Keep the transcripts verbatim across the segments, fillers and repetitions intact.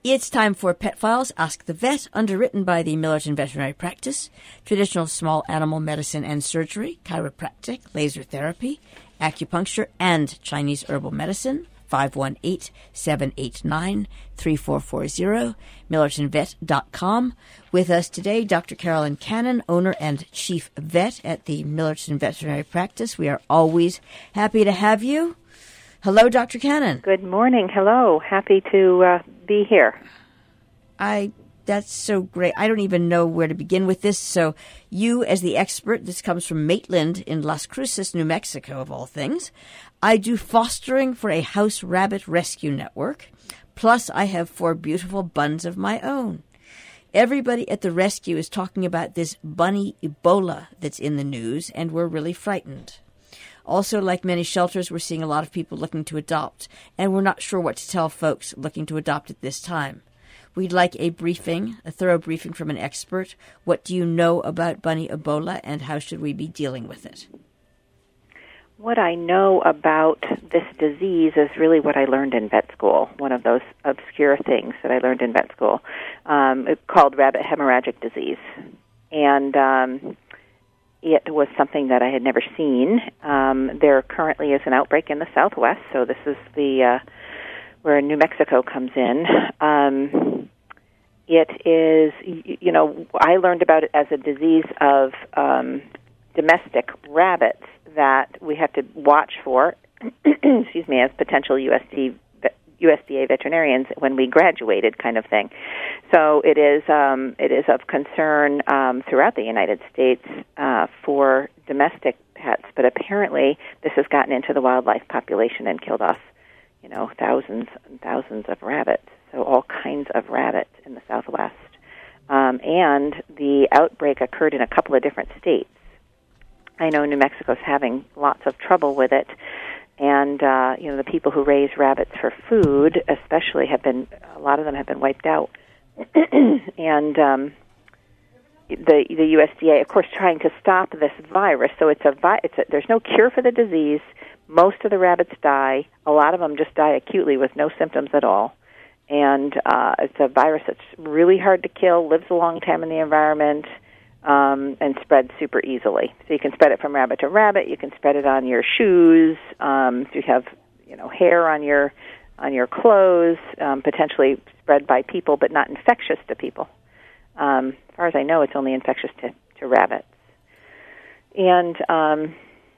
It's time for Pet Files, Ask the Vet, underwritten by the Millerton Veterinary Practice, traditional small animal medicine and surgery, chiropractic, laser therapy, acupuncture, and Chinese herbal medicine. five one eight, seven eight nine, three four four zero, millerton vet dot com. With us today, Doctor Carolyn Cannon, owner and chief vet at the Millerton Veterinary Practice. We are always happy to have you. Hello, Doctor Cannon. Good morning. Hello. Happy to uh, be here. I That's so great. I don't even know where to begin with this. So you, as the expert, this comes from Maitland in Las Cruces, New Mexico, of all things. I do fostering for a house rabbit rescue network. Plus, I have four beautiful buns of my own. Everybody at the rescue is talking about this bunny Ebola that's in the news, and we're really frightened. Also, like many shelters, we're seeing a lot of people looking to adopt, and we're not sure what to tell folks looking to adopt at this time. We'd like a briefing, a thorough briefing from an expert. What do you know about bunny Ebola, and how should we be dealing with it? What I know about this disease is really what I learned in vet school, one of those obscure things that I learned in vet school. Um, it's called rabbit hemorrhagic disease. And um, it was something that I had never seen. Um, there currently is an outbreak in the Southwest, so this is the uh, where New Mexico comes in. Um, it is, you know, I learned about it as a disease of um, domestic rabbits that we have to watch for, excuse me, as potential U S D, U S D A veterinarians when we graduated, kind of thing. So it is um, it is of concern um, throughout the United States uh, for domestic pets, but apparently this has gotten into the wildlife population and killed off, you know, thousands and thousands of rabbits. So all kinds of rabbits in the Southwest, um, and the outbreak occurred in a couple of different states. I know New Mexico's having lots of trouble with it, and uh, you know, the people who raise rabbits for food, especially, have been a lot of them have been wiped out, and um, the the U S D A, of course, trying to stop this virus. So it's a vi- it's a, there's no cure for the disease. Most of the rabbits die. A lot of them just die acutely with no symptoms at all, and uh, it's a virus that's really hard to kill, lives a long time in the environment. Um, and spread super easily. So you can spread it from rabbit to rabbit. You can spread it on your shoes. Um, if you have, you know, hair on your on your clothes, um, potentially spread by people, but not infectious to people. Um, as far as I know, it's only infectious to, to rabbits. And um,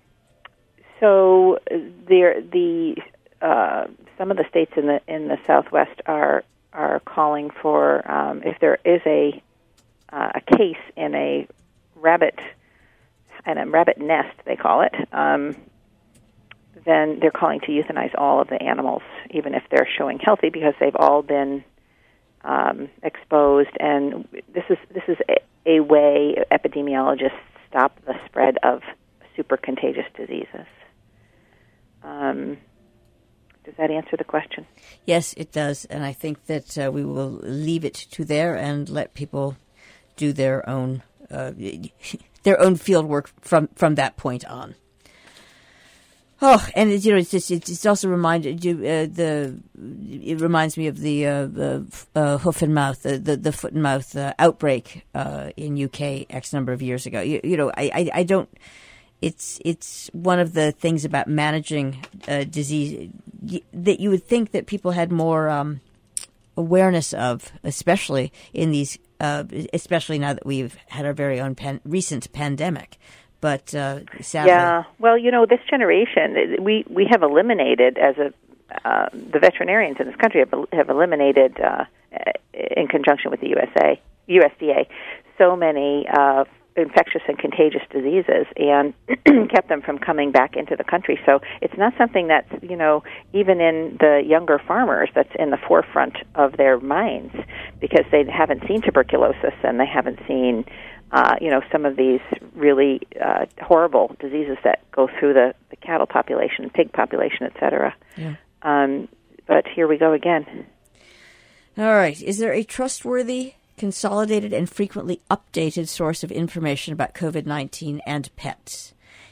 so there, the uh, some of the states in the in the Southwest are are calling for um, if there is a Uh, a case in a rabbit, in a rabbit nest, they call it, um, then they're calling to euthanize all of the animals, even if they're showing healthy, because they've all been um, exposed. And this is this is a, a way epidemiologists stop the spread of super contagious diseases. Um, does that answer the question? Yes, it does, and I think that uh, we will leave it to there and let people do their own uh, their own field work from, from that point on. Oh, and it, you know, it's just it's also reminded you uh, the it reminds me of the uh, the uh, hoof and mouth the the, the foot and mouth uh, outbreak uh, in U K X number of years ago. You, you know, I, I I don't. It's it's one of the things about managing uh, disease that you would think that people had more um, awareness of, especially in these. Uh, especially now that we've had our very own pan- recent pandemic. But uh, sadly... Yeah, well, you know, this generation, we, we have eliminated, as a uh, the veterinarians in this country have, have eliminated, uh, in conjunction with the U S A, U S D A, so many uh, infectious and contagious diseases and kept them from coming back into the country. So it's not something that's, you know, even in the younger farmers, that's in the forefront of their minds, because they haven't seen tuberculosis and they haven't seen, uh, you know, some of these really uh, horrible diseases that go through the, the cattle population, pig population, et cetera. Yeah. Um, but here we go again. All right. Is there a trustworthy, consolidated, and frequently updated source of information about COVID nineteen and pets?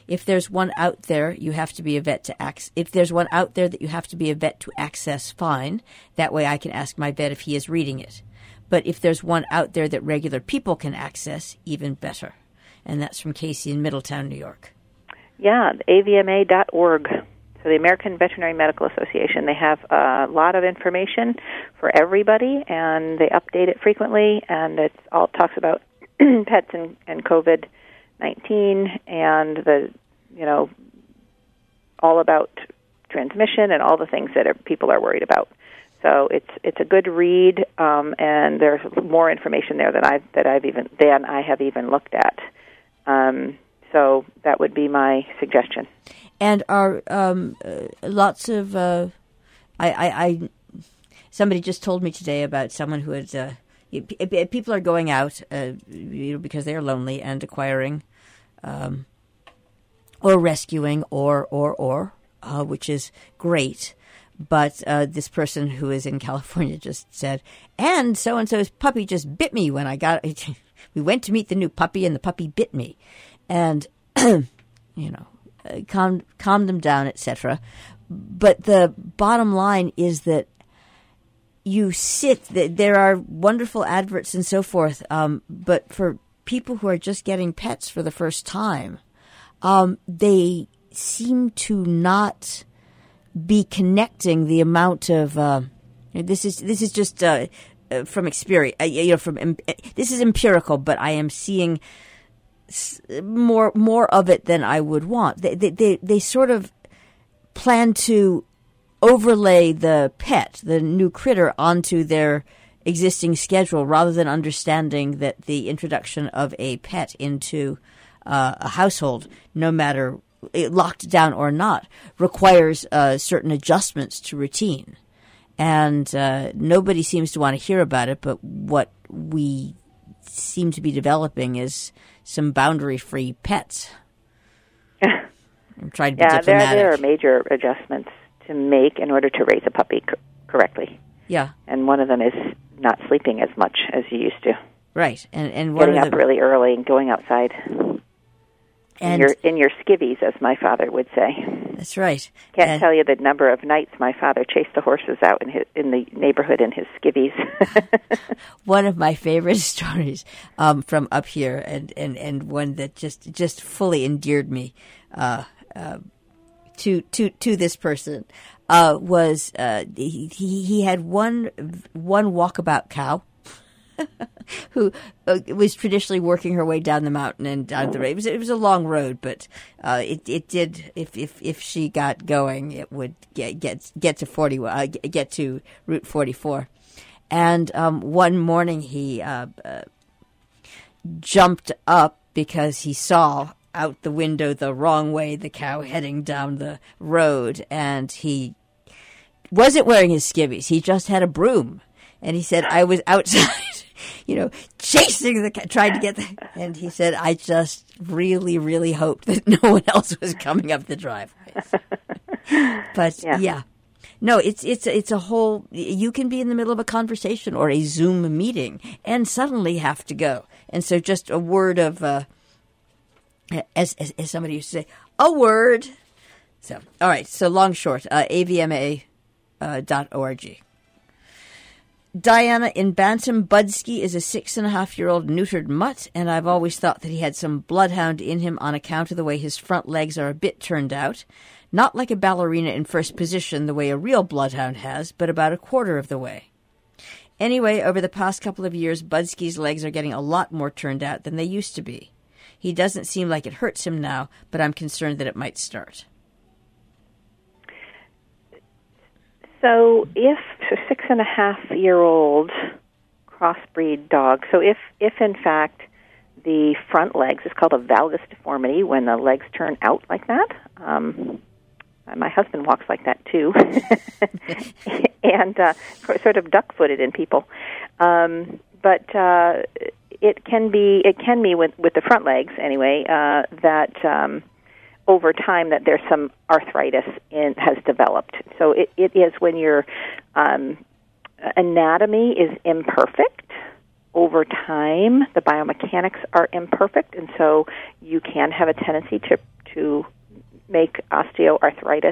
If there's one out there, you have to be a vet to access. If there's one out there that you have to be a vet to access, fine. That way I can ask my vet if he is reading it. But if there's one out there that regular people can access, even better. And that's from Casey in Middletown, New York. Yeah, A V M A dot org. So the American Veterinary Medical Association, they have a lot of information for everybody, and they update it frequently, and it all talks about pets and, and COVID nineteen and the, you know, all about transmission and all the things that are, people are worried about. So it's it's a good read, um, and there's more information there than I've that I've even than I have even looked at. Um, so that would be my suggestion. And are um, uh, lots of uh, I, I, I somebody just told me today about someone who had uh, people are going out uh, you know, because they are lonely and acquiring um, or rescuing or or or uh, which is great. But uh, this person who is in California just said, and so and so's puppy just bit me when I got. We went to meet the new puppy, and the puppy bit me, and you know. Uh, calm, calm them down, et cetera. But the bottom line is that you sit. There are wonderful adverts and so forth, um, but for people who are just getting pets for the first time, um, they seem to not be connecting the amount of. Uh, this is this is just uh, uh, from experience. Uh, you know, from um, this is empirical, but I am seeing. More more of it than I would want. They, they they they sort of plan to overlay the pet, the new critter, onto their existing schedule rather than understanding that the introduction of a pet into uh, a household, no matter locked down or not, requires uh, certain adjustments to routine. And uh, nobody seems to want to hear about it, but what we seem to be developing is some boundary-free pets. I'm trying to be yeah, diplomatic. there, there are major adjustments to make in order to raise a puppy co- correctly. Yeah. And one of them is not sleeping as much as you used to. Right. And and one Getting of up the, really early and going outside. And in your, in your skivvies, as my father would say. That's right. Can't and, tell you the number of nights my father chased the horses out in his, in the neighborhood in his skivvies. One of my favorite stories um, from up here, and, and, and one that just just fully endeared me uh, uh, to to to this person uh, was uh, he he had one one walkabout cow. Who uh, was traditionally working her way down the mountain and down the road. It was, it was a long road, but uh, it it did. If, if if she got going, it would get get get to forty uh, get to Route forty-four. And um, one morning he uh, uh, jumped up because he saw out the window the wrong way the cow heading down the road, and he wasn't wearing his skivvies. He just had a broom, and he said, "I was outside." You know, chasing the, trying to get the, and he said, I just really, really hoped that no one else was coming up the driveway. But yeah. yeah, no, it's, it's, it's a whole, you can be in the middle of a conversation or a Zoom meeting and suddenly have to go. And so just a word of, uh, as, as, as somebody used to say, a word. So, all right. So long, short, uh, A V M A dot org. Diana in Bantam, Budsky is a six-and-a-half-year-old neutered mutt, and I've always thought that he had some bloodhound in him on account of the way his front legs are a bit turned out. Not like a ballerina in first position the way a real bloodhound has, but about a quarter of the way. Anyway, over the past couple of years, Budsky's legs are getting a lot more turned out than they used to be. He doesn't seem like it hurts him now, but I'm concerned that it might start. So if a six-and-a-half-year-old crossbreed dog, so if, if in fact the front legs, is called a valgus deformity when the legs turn out like that. Um, my husband walks like that too, and uh, sort of duck-footed in people. Um, but uh, it can be it can be with, with the front legs anyway uh, that. Um, over time that there's some arthritis in, has developed. So it, it is when your um, anatomy is imperfect. Over time, the biomechanics are imperfect, and so you can have a tendency to to make osteoarthritis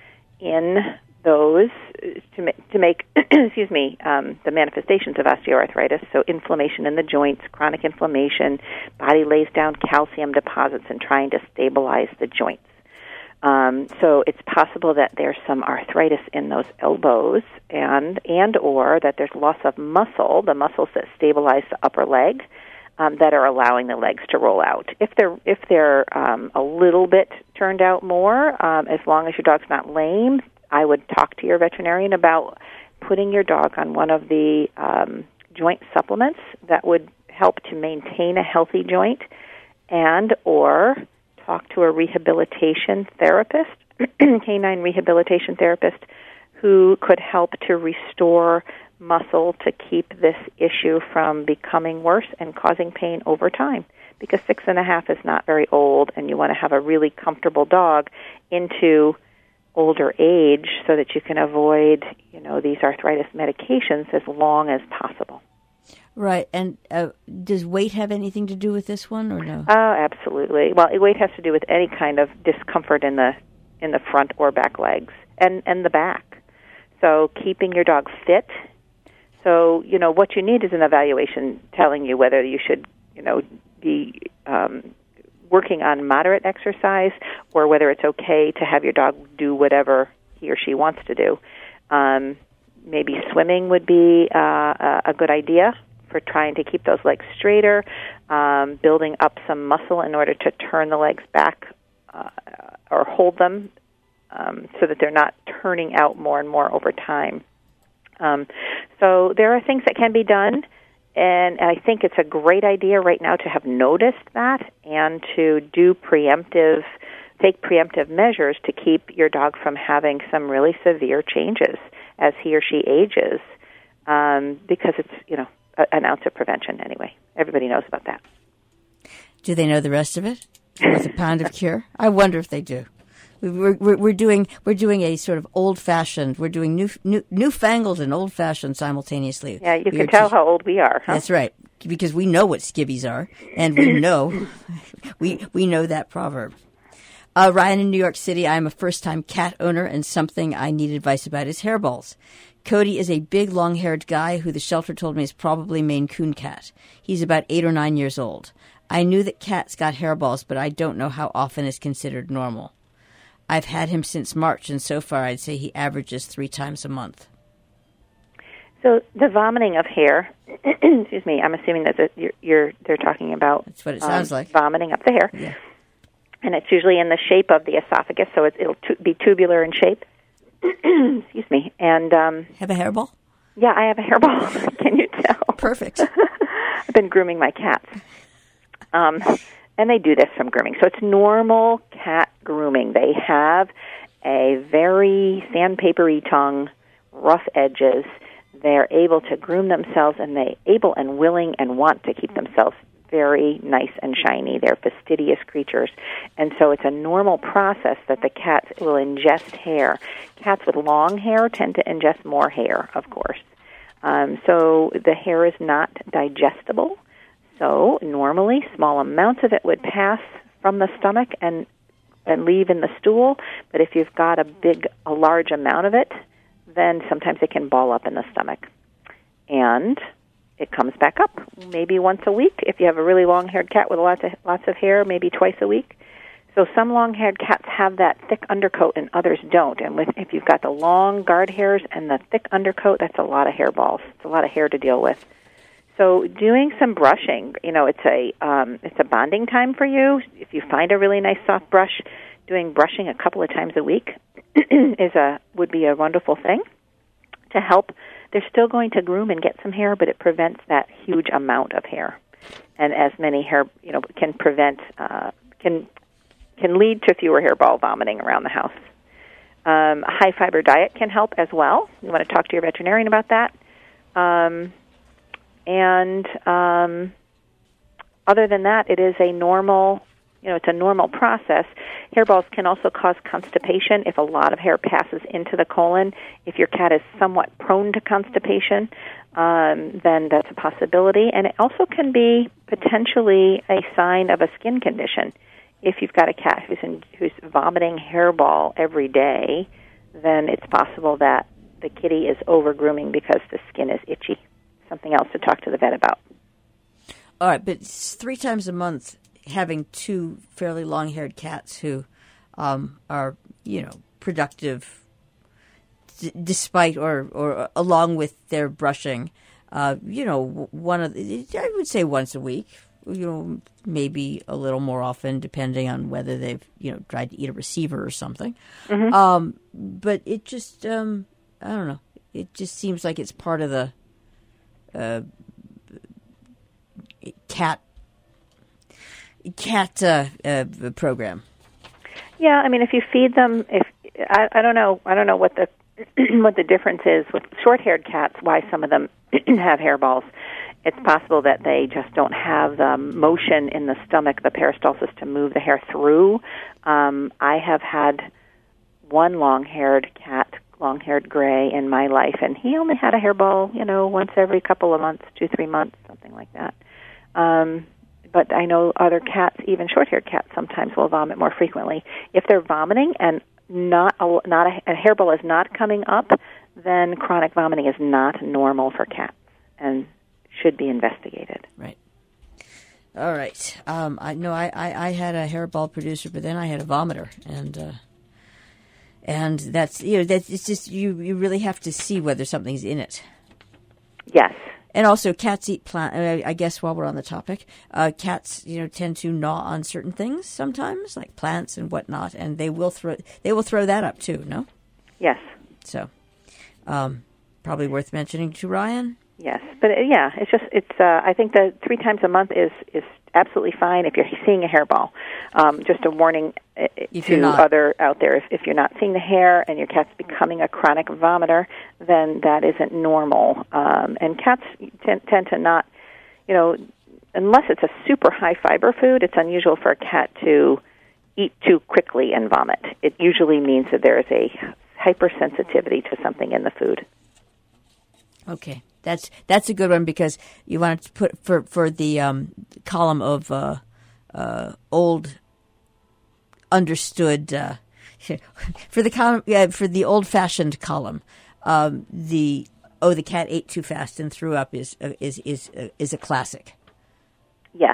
in those, to, ma- to make, excuse me, um, the manifestations of osteoarthritis, so inflammation in the joints, chronic inflammation, body lays down calcium deposits and trying to stabilize the joints. Um, so it's possible that there's some arthritis in those elbows, and and or that there's loss of muscle, the muscles that stabilize the upper leg, um, that are allowing the legs to roll out. If they're if they're um, a little bit turned out more, um, as long as your dog's not lame, I would talk to your veterinarian about putting your dog on one of the um, joint supplements that would help to maintain a healthy joint, and or talk to a rehabilitation therapist, canine rehabilitation therapist, who could help to restore muscle to keep this issue from becoming worse and causing pain over time. Because six and a half is not very old, and you want to have a really comfortable dog into older age so that you can avoid, you know, these arthritis medications as long as possible. Right, and uh, does weight have anything to do with this one, or no? Oh, absolutely. Well, weight has to do with any kind of discomfort in the in the front or back legs, and and the back. So keeping your dog fit. So you know what you need is an evaluation telling you whether you should, you know, be um, working on moderate exercise, or whether it's okay to have your dog do whatever he or she wants to do. Um, maybe swimming would be uh, a good idea for trying to keep those legs straighter, um, building up some muscle in order to turn the legs back uh, or hold them um, so that they're not turning out more and more over time. Um, so there are things that can be done, and I think it's a great idea right now to have noticed that and to do preemptive, take preemptive measures to keep your dog from having some really severe changes as he or she ages, um, because it's, you know, an ounce of prevention anyway. Everybody knows about that. Do they know the rest of it? Worth a pound of cure? I wonder if they do. We're, we're, we're doing we're doing a sort of old fashioned. We're doing new, new newfangled and old fashioned simultaneously. Yeah, you we can tell t- how old we are. Huh? That's right, because we know what skivvies are, and we know we we know that proverb. Uh, Ryan in New York City. I am a first time cat owner, and something I need advice about is hairballs. Cody is a big, long-haired guy who the shelter told me is probably Maine Coon cat. He's about eight or nine years old. I knew that cats got hairballs, but I don't know how often is considered normal. I've had him since March, and so far I'd say he averages three times a month. So the vomiting of hair, excuse me, I'm assuming that the, you're, you're they're talking about. That's what it sounds um, like. Vomiting up the hair. Yeah. And it's usually in the shape of the esophagus, so it, it'll tu- be tubular in shape. Excuse me. And um, have a hairball? Yeah, I have a hairball. Can you tell? Perfect. I've been grooming my cats. Um, and they do this from grooming. So it's normal cat grooming. They have a very sandpapery tongue, rough edges. They're able to groom themselves, and they're able and willing and want to keep themselves very nice and shiny. They're fastidious creatures. And so it's a normal process that the cats will ingest hair. Cats with long hair tend to ingest more hair, of course. Um, so the hair is not digestible. So normally small amounts of it would pass from the stomach and and leave in the stool. But if you've got a big, a large amount of it, then sometimes it can ball up in the stomach. And it comes back up maybe once a week. If you have a really long-haired cat with lots of lots of hair, maybe twice a week. So some long-haired cats have that thick undercoat and others don't. And with, if you've got the long guard hairs and the thick undercoat, that's a lot of hairballs. It's a lot of hair to deal with. So doing some brushing, you know, it's a um, it's a bonding time for you. If you find a really nice soft brush, doing brushing a couple of times a week is a would be a wonderful thing to help. They're still going to groom and get some hair, but it prevents that huge amount of hair, and as many hair, you know, can prevent uh, can can lead to fewer hairball vomiting around the house. Um, a high fiber diet can help as well. You want to talk to your veterinarian about that. Um, and um, other than that, it is a normal, you know, it's a normal process. Hairballs can also cause constipation if a lot of hair passes into the colon. If your cat is somewhat prone to constipation, um, then that's a possibility. And it also can be potentially a sign of a skin condition. if you've got a cat who's in, who's vomiting hairball every day, then it's possible that the kitty is over-grooming because the skin is itchy. Something else to talk to the vet about. All right, but it's three times a month having two fairly long-haired cats who um, are, you know, productive d- despite or, or along with their brushing, uh, you know, one of the, I would say once a week, you know, maybe a little more often depending on whether they've, you know, tried to eat a receiver or something. Mm-hmm. Um, but it just, um, I don't know, it just seems like it's part of the uh, cat cat uh, uh, program. Yeah, I mean, if you feed them, if I, I don't know, I don't know what the what the difference is with short-haired cats. Why some of them have hairballs? It's possible that they just don't have the motion in the stomach, the peristalsis, to move the hair through. Um, I have had one long-haired cat, long-haired gray, in my life, and he only had a hairball, you know, once every couple of months, two, three months, something like that. Um, but I know other cats, even short-haired cats, sometimes will vomit more frequently. If they're vomiting and not a, not a, a hairball is not coming up, then chronic vomiting is not normal for cats and should be investigated. Right. All right. Um, I know I, I, I had a hairball producer, but then I had a vomiter, and uh, and that's you know that's it's just you you really have to see whether something's in it. Yes. And also, cats eat plant. I guess while we're on the topic, uh, cats, you know, tend to gnaw on certain things sometimes, like plants and whatnot, and they will throw they will throw that up too. No. Yes. So, um, probably worth mentioning to Ryan. Yes, but uh, yeah, it's just it's. Uh, I think that three times a month is is absolutely fine if you're seeing a hairball. Um, just a warning uh, to other out there: if, if you're not seeing the hair and your cat's becoming a chronic vomiter, then that isn't normal. Um, and cats tend, tend to not, you know, unless it's a super high fiber food, it's unusual for a cat to eat too quickly and vomit. It usually means that there is a hypersensitivity to something in the food. Okay. That's that's a good one because you want to put for for the um, column of uh, uh, old understood uh, for the column uh, for the old fashioned column. Um, the oh the cat ate too fast and threw up is uh, is is uh, is a classic. Yes.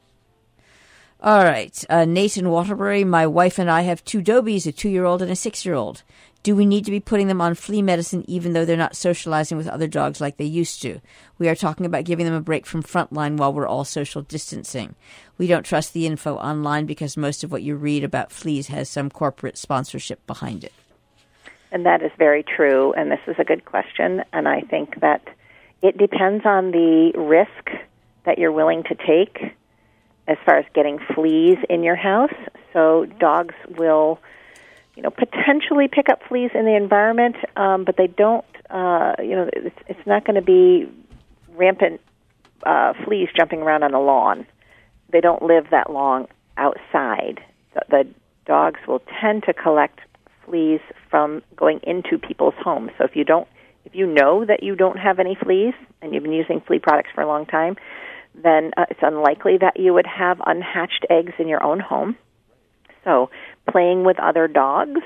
All right, uh, Nathan Waterbury. My wife and I have two Dobies, a two-year-old and a six-year-old. Do we need to be putting them on flea medicine even though they're not socializing with other dogs like they used to? We are talking about giving them a break from Frontline while we're all social distancing. We don't trust the info online because most of what you read about fleas has some corporate sponsorship behind it. And that is very true, and this is a good question, and I think that it depends on the risk that you're willing to take as far as getting fleas in your house. So dogs will, you know, potentially pick up fleas in the environment, um, but they don't, uh, you know, it's, it's not going to be rampant uh, fleas jumping around on the lawn. They don't live that long outside. The, the dogs will tend to collect fleas from going into people's homes. So if you don't, if you know that you don't have any fleas and you've been using flea products for a long time, then uh, it's unlikely that you would have unhatched eggs in your own home. So playing with other dogs,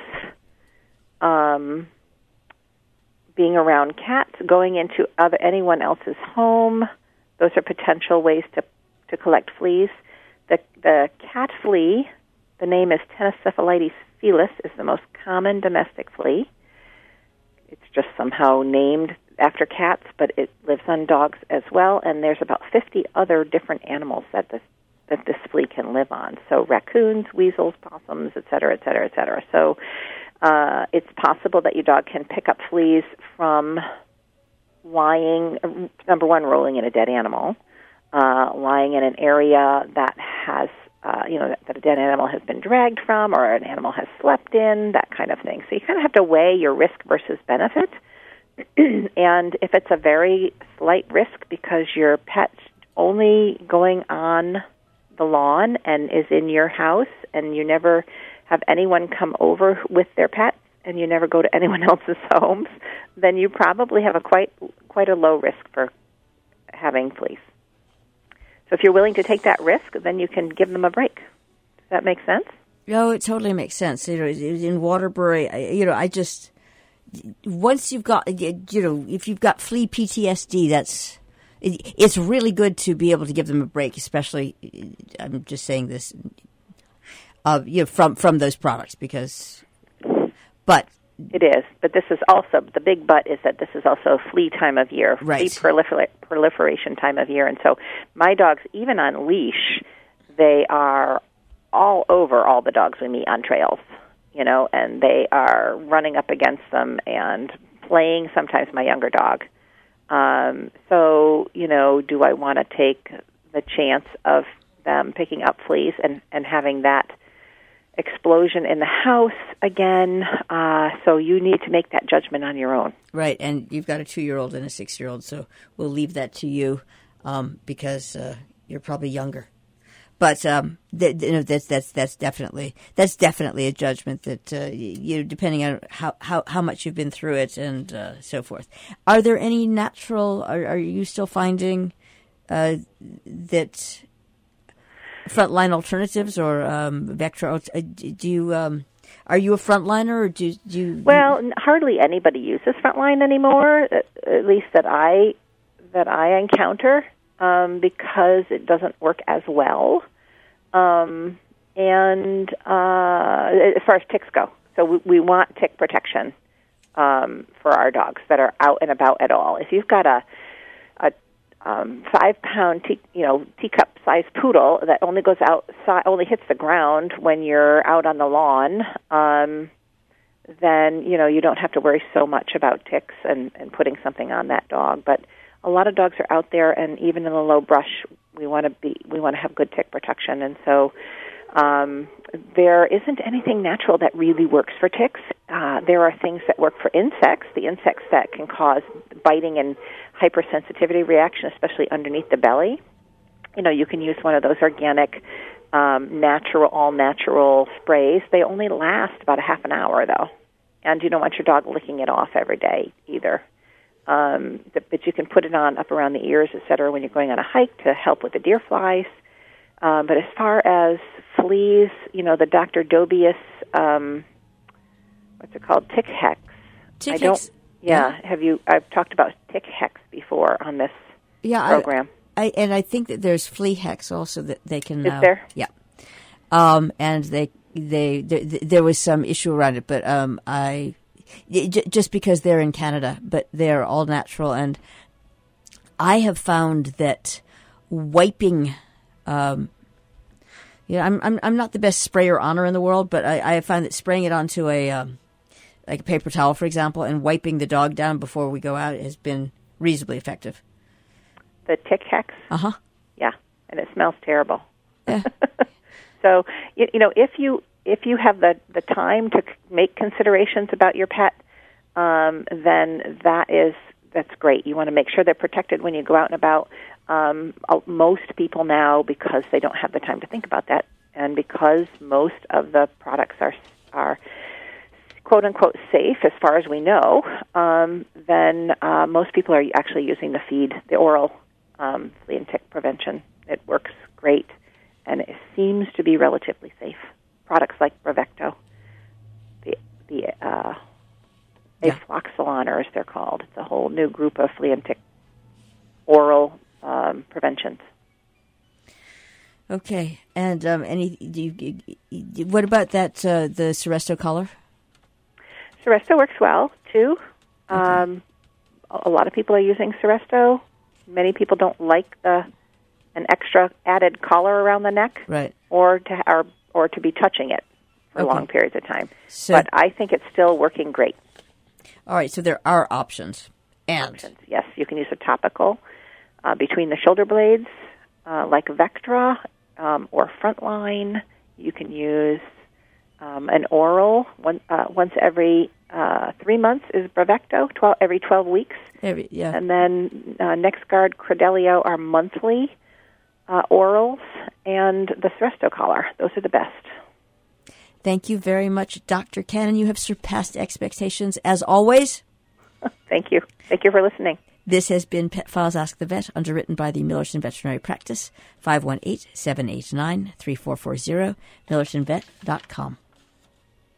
um, being around cats, going into other anyone else's home, those are potential ways to, to collect fleas. The, the cat flea, the name is Tennocephalitis felis, is the most common domestic flea. It's just somehow named after cats, but it lives on dogs as well, and there's about fifty other different animals that this that this flea can live on. So raccoons, weasels, possums, et cetera, et cetera, et cetera. So uh, it's possible that your dog can pick up fleas from lying, number one, rolling in a dead animal, uh, lying in an area that has, uh, you know, that, that a dead animal has been dragged from or an animal has slept in, that kind of thing. So you kind of have to weigh your risk versus benefit. And if it's a very slight risk because your pet's only going on the lawn and is in your house and you never have anyone come over with their pets and you never go to anyone else's homes, then you probably have a quite quite a low risk for having fleas. So if you're willing to take that risk, then you can give them a break. that make sense? No, it totally makes sense. You know, in Waterbury, I, you know, I just once you've got, you know, if you've got flea P T S D, that's it, it's really good to be able to give them a break. Especially, I'm just saying this, uh, you know, from from those products because, but it is. But this is also the big but is that this is also flea time of year, right. flea prolifer- proliferation time of year, and so my dogs, even on leash, they are all over all the dogs we meet on trails, you know, and they are running up against them and playing, sometimes my younger dog. Um, so, you know, do I want to take the chance of them picking up fleas and, and having that explosion in the house again? Uh, so you need to make that judgment on your own. Right, and you've got a two-year-old and a six-year-old, so we'll leave that to you um, because uh, you're probably younger. But um, th- you know, that's that's that's definitely that's definitely a judgment that uh, you know, depending on how, how, how much you've been through it and uh, so forth. Are there any natural? Are, are you still finding uh, that frontline alternatives or um, Vectra? Do you um, are you a frontliner or do, do you? Well, hardly anybody uses Frontline anymore. At, at least that I that I encounter. Um, because it doesn't work as well, um, and uh, as far as ticks go. So we, we want tick protection um, for our dogs that are out and about at all. If you've got a, a um, five-pound, tea, you know, teacup-sized poodle that only goes outside, only hits the ground when you're out on the lawn, um, then you know you don't have to worry so much about ticks and, and putting something on that dog, but a lot of dogs are out there, and even in the low brush, we want to be we want to have good tick protection. And so, um, there isn't anything natural that really works for ticks. Uh, there are things that work for insects. The insects that can cause biting and hypersensitivity reaction, especially underneath the belly. You know, you can use one of those organic, um, natural, all natural sprays. They only last about a half an hour, though, and you don't want your dog licking it off every day either. Um, but you can put it on up around the ears, et cetera, when you're going on a hike to help with the deer flies. Um, but as far as fleas, you know, the Doctor Dobius, um, what's it called, Tick Hex. Tick I don't, Hex. Yeah, yeah. Have you? I've talked about Tick Hex before on this yeah, program. I, I, and I think that there's Flea Hex also that they can. Is uh, there? Yeah. Um, and they, they, there, there was some issue around it, but um, I. Just because they're in Canada, but they're all natural. And I have found that wiping, um, yeah, I'm, I'm I'm not the best sprayer honor in the world, but I, I find that spraying it onto a um, like a paper towel, for example, and wiping the dog down before we go out has been reasonably effective. The Tick Hex? Uh-huh. Yeah, and it smells terrible. Yeah. So, you, you know, if you... If you have the, the time to make considerations about your pet, um, then that is that's great. You want to make sure they're protected when you go out and about. Um, most people now, because they don't have the time to think about that, and because most of the products are are quote unquote safe as far as we know, um, then uh, most people are actually using the feed, the oral um, flea and tick prevention. It works great, and it seems to be relatively safe. Products like Bravecto, the the uh, yeah. afloxolon, or as they're called. It's a whole new group of flea and tick oral um, preventions. Okay, and um, any? Do you, what about that? Uh, the Seresto collar? Seresto works well too. Okay. Um, a lot of people are using Seresto. Many people don't like the an extra added collar around the neck, right? Or to or or to be touching it for okay. long periods of time. So, but I think it's still working great. All right, so there are options. And options. Yes, you can use a topical uh, between the shoulder blades, uh, like Vectra um, or Frontline. You can use um, an oral one, uh, once every uh, three months is Bravecto, twelve, every twelve weeks. Every, yeah. And then uh, NexGard, Credelio are monthly uh, orals, and the Seresto collar. Those are the best. Thank you very much, Doctor Cannon. You have surpassed expectations, as always. Thank you. Thank you for listening. This has been Pet Files Ask the Vet, underwritten by the Millerton Veterinary Practice, five one eight, seven eight nine, three four four zero, millerton vet dot com.